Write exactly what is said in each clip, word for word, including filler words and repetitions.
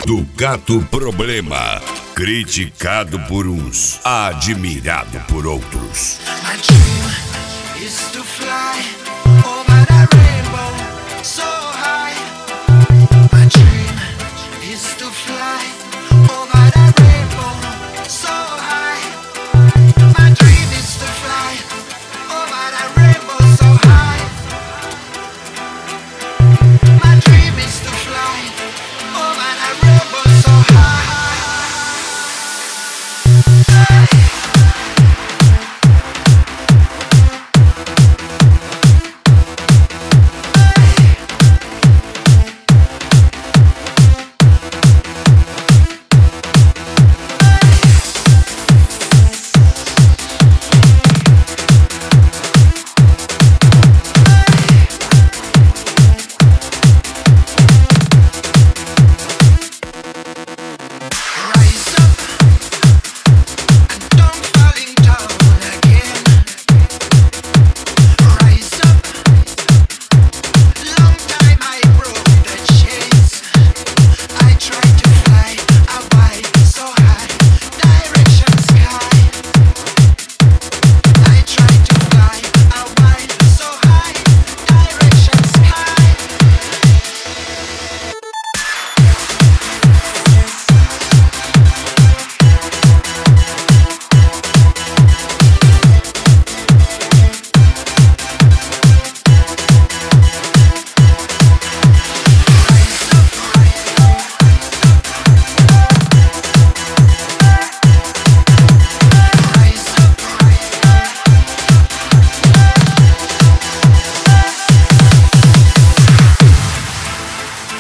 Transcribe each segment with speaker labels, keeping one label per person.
Speaker 1: do Gato Problema. Criticado por uns, admirado por outros.
Speaker 2: My dream is to fly over that rainbow so high. My dream is to fly over that rainbow so high. My dream is to fly over that rainbow so high. My dream is to fly over that rainbow so high.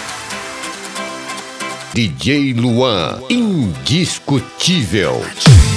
Speaker 3: D J Luan, indiscutível.